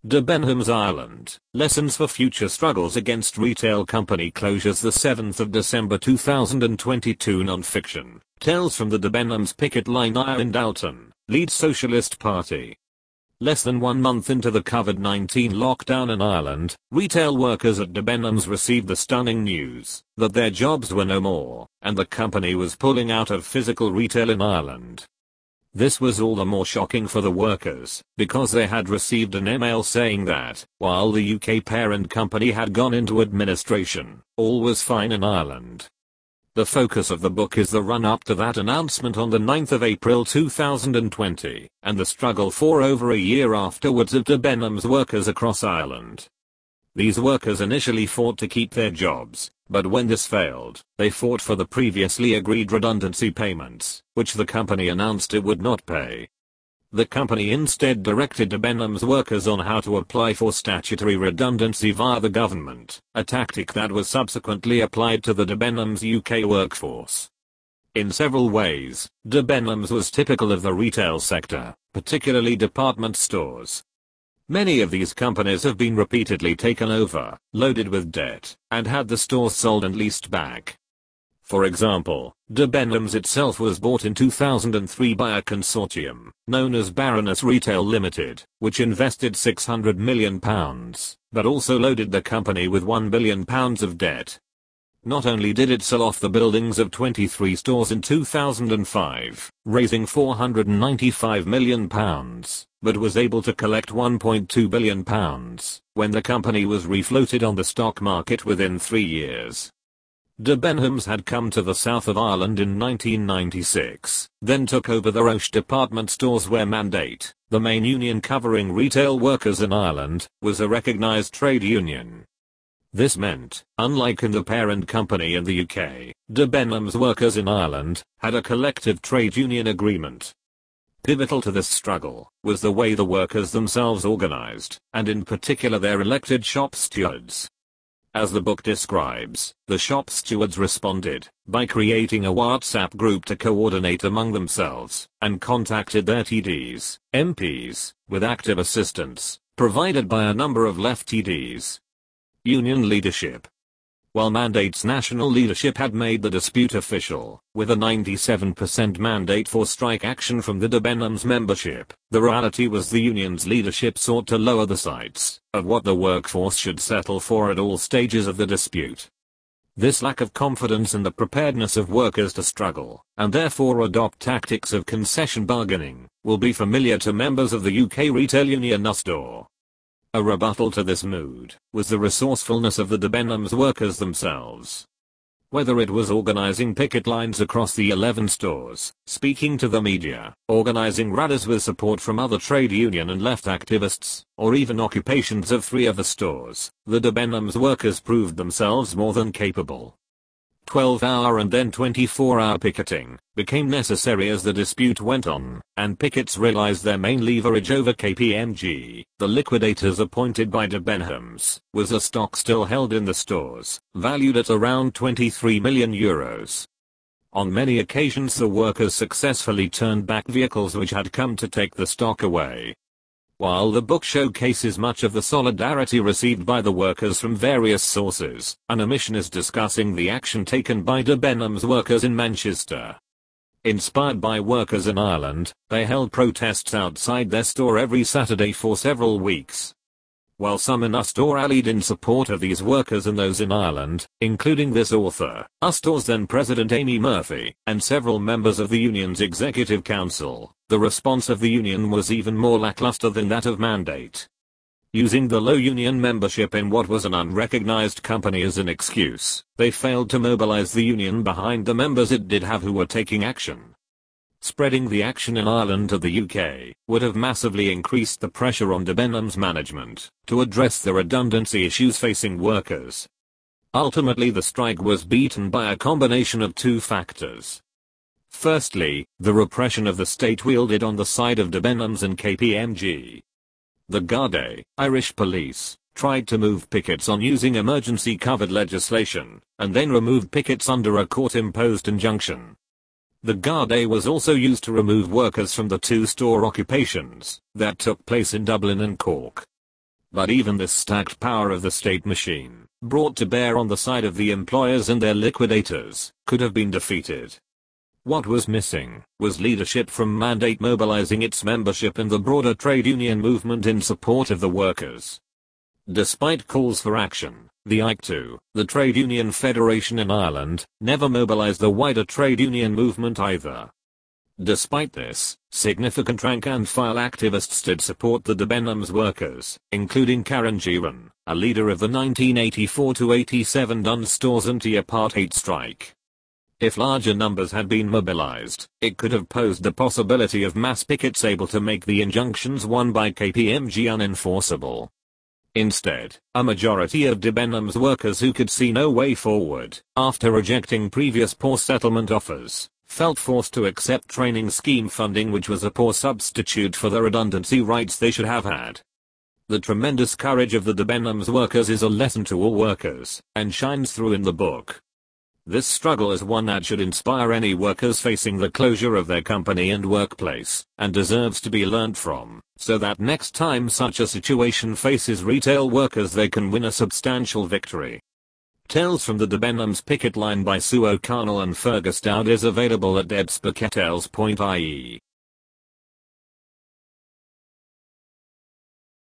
Debenhams Ireland, Lessons for Future Struggles Against Retail Company Closures. The 7th of December 2022 non-fiction, Tales from the Debenhams Picket Line. Ireland. Alton, Leeds Socialist Party. Less than 1 month into the COVID-19 lockdown in Ireland, retail workers at Debenhams received the stunning news that their jobs were no more, and the company was pulling out of physical retail in Ireland. This was all the more shocking for the workers, because they had received an email saying that, while the UK parent company had gone into administration, all was fine in Ireland. The focus of the book is the run-up to that announcement on the 9th of April 2020, and the struggle for over a year afterwards of Debenhams workers across Ireland. These workers initially fought to keep their jobs, but when this failed, they fought for the previously agreed redundancy payments, which the company announced it would not pay. The company instead directed Debenhams workers on how to apply for statutory redundancy via the government, a tactic that was subsequently applied to the Debenhams UK workforce. In several ways, Debenhams was typical of the retail sector, particularly department stores. Many of these companies have been repeatedly taken over, loaded with debt, and had the stores sold and leased back. For example, Debenhams itself was bought in 2003 by a consortium, known as Baroness Retail Limited, which invested £600 million, but also loaded the company with £1 billion of debt. Not only did it sell off the buildings of 23 stores in 2005, raising £495 million, but was able to collect £1.2 billion, when the company was refloated on the stock market within 3 years. Debenhams had come to the south of Ireland in 1996, then took over the Roche department stores where Mandate, the main union covering retail workers in Ireland, was a recognised trade union. This meant, unlike in the parent company in the UK, Debenhams workers in Ireland had a collective trade union agreement. Pivotal to this struggle was the way the workers themselves organised, and in particular their elected shop stewards. As the book describes, the shop stewards responded by creating a WhatsApp group to coordinate among themselves, and contacted their TDs, MPs, with active assistance, provided by a number of left TDs. Union leadership. While Mandate's national leadership had made the dispute official, with a 97% mandate for strike action from the Debenhams membership, the reality was the union's leadership sought to lower the sights of what the workforce should settle for at all stages of the dispute. This lack of confidence in the preparedness of workers to struggle, and therefore adopt tactics of concession bargaining, will be familiar to members of the UK retail union USTOR. A rebuttal to this mood was the resourcefulness of the Debenhams workers themselves. Whether it was organising picket lines across the 11 stores, speaking to the media, organising rallies with support from other trade union and left activists, or even occupations of 3 of the stores, the Debenhams workers proved themselves more than capable. 12-hour and then 24-hour picketing became necessary as the dispute went on, and pickets realized their main leverage over KPMG, the liquidators appointed by Debenhams, was a stock still held in the stores, valued at around €23 million. On many occasions the workers successfully turned back vehicles which had come to take the stock away. While the book showcases much of the solidarity received by the workers from various sources, an omission is discussing the action taken by Debenhams workers in Manchester. Inspired by workers in Ireland, they held protests outside their store every Saturday for several weeks. While some in USTOR rallied in support of these workers and those in Ireland, including this author, USTOR's then President Amy Murphy, and several members of the union's executive council, the response of the union was even more lackluster than that of Mandate. Using the low union membership in what was an unrecognised company as an excuse, they failed to mobilise the union behind the members it did have who were taking action. Spreading the action in Ireland to the UK would have massively increased the pressure on Debenhams management to address the redundancy issues facing workers. Ultimately, the strike was beaten by a combination of 2 factors. Firstly, the repression of the state wielded on the side of Debenhams and KPMG. The Gardaí, Irish police, tried to move pickets on using emergency-covered legislation, and then removed pickets under a court-imposed injunction. The Gardaí was also used to remove workers from the 2 store occupations that took place in Dublin and Cork. But even this stacked power of the state machine, brought to bear on the side of the employers and their liquidators, could have been defeated. What was missing was leadership from Mandate mobilizing its membership and the broader trade union movement in support of the workers. Despite calls for action, the ICTU, the trade union federation in Ireland, never mobilized the wider trade union movement either. Despite this, significant rank-and-file activists did support the Debenhams workers, including Karen Sheeran, a leader of the 1984-87 Dunnes Stores anti-apartheid strike. If larger numbers had been mobilized, it could have posed the possibility of mass pickets able to make the injunctions won by KPMG unenforceable. Instead, a majority of Debenhams workers who could see no way forward, after rejecting previous poor settlement offers, felt forced to accept training scheme funding, which was a poor substitute for the redundancy rights they should have had. The tremendous courage of the Debenhams workers is a lesson to all workers, and shines through in the book. This struggle is one that should inspire any workers facing the closure of their company and workplace, and deserves to be learned from, so that next time such a situation faces retail workers they can win a substantial victory. Tales from the Debenhams Picket Line by Sue O'Connell and Fergus Dowd is available at debspaketels.ie.